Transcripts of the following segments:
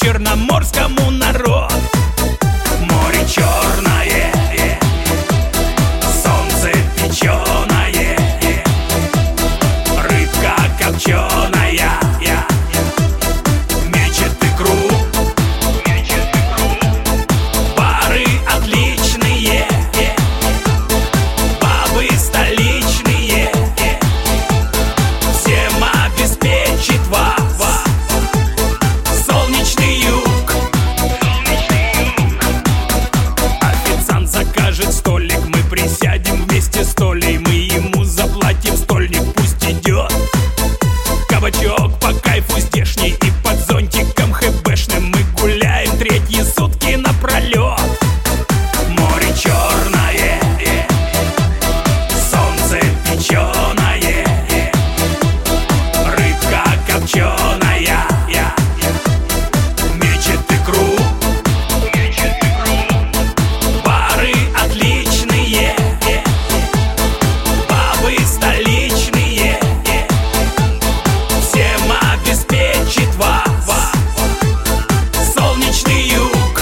по-черноморскому народ. Море черное, солнце печеное, рыбка копченая, мечет икру, пары отличные, бабы столичные, всем обеспечит вас солнечный юг. Официант закажет столик, мы присядем вместе с Толей, мы ему заплатим стольник, пусть идет. Кабачок по кайфу здешний, и под зонтиком хэбэшным мы гуляем третьи сутки напролет. Море черное, солнце печеное, рыбка копченая, мечет икру, пары отличные, бабы столичные, всем обеспечит вас солнечный юг.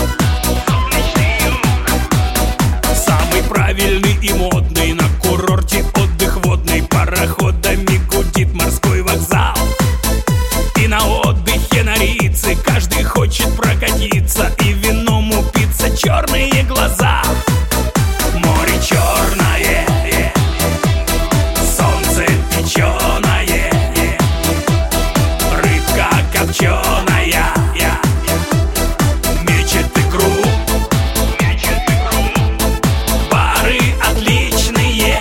Самый правильный и модный на курорте отдых водный, пароходами гудит морской вокзал. И на отдыхе на Рице каждый хочет прокатиться и вином упиться, черные глаза. Море черное, солнце печеное, рыбка копченая, мечет икру, пары отличные,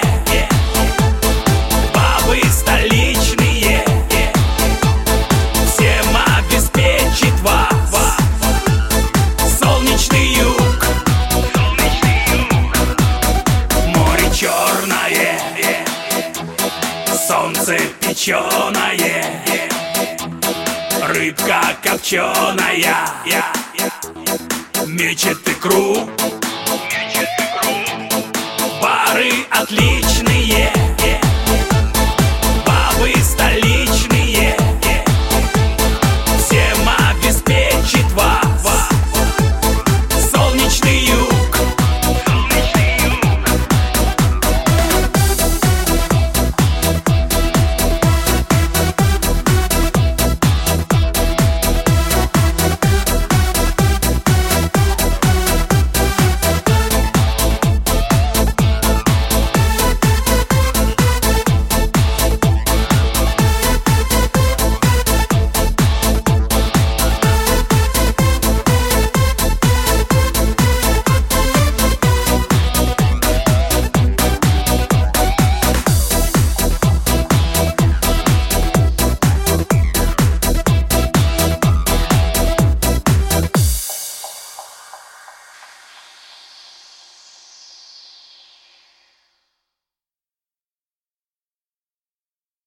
бабы столичные, всем обеспечит вас солнечный юг. Море черное, солнце печеное, рыбка копченая, мечет икру, пары отличные.